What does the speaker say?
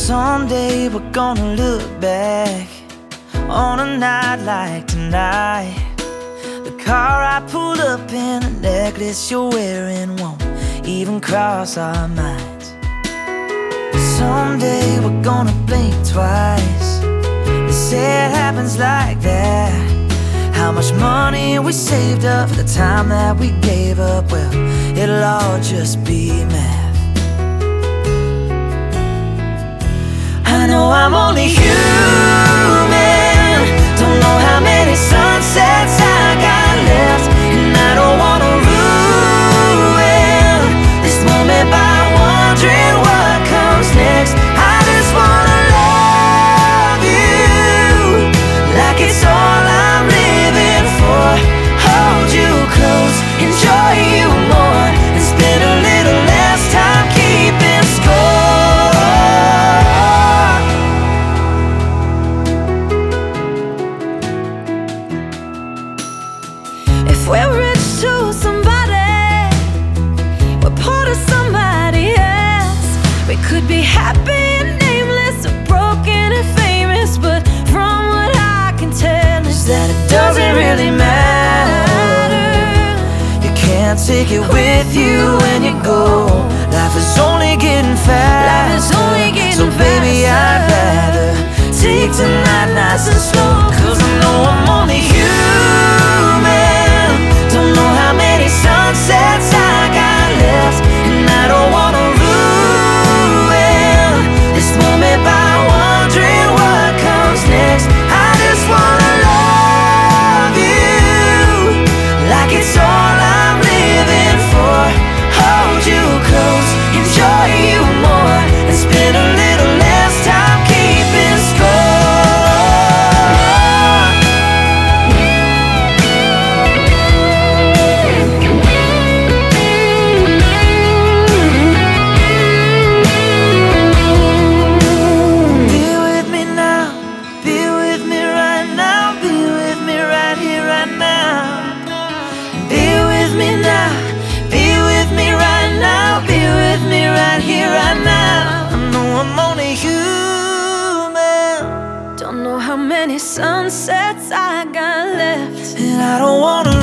Someday we're gonna look back on a night like tonight. The car I pulled up in, the necklace you're wearing won't even cross our minds. Someday we're gonna blink twice. They say it happens like that. How much money we saved up for the time that we gave up, well, it'll all just be math. I know I'm only human. Don't know how many sunsets I got left, and I don't wanna ruin this moment by wondering what comes next. I just wanna love you like it's all I'm living for. Hold you close, enjoy you more, and spend a little less time keeping score. If we're rich to somebody, we're poor to somebody else. We could be happy and nameless, or broken and famous, but from what I can tell is that it doesn't really matter. You can't take it with you when you go. Life is only getting faster. So baby, I'd rather take tonight nice and slow, 'cause I know I'm only human. Don't know how many sunsets I got left, and I don't wanna ruin this moment by wondering what comes next. I just wanna love you like it's all I'm living for. Hold you close, enjoy you more, and spend a little less time keeping score. Don't know how many sunsets I got left, and I don't wanna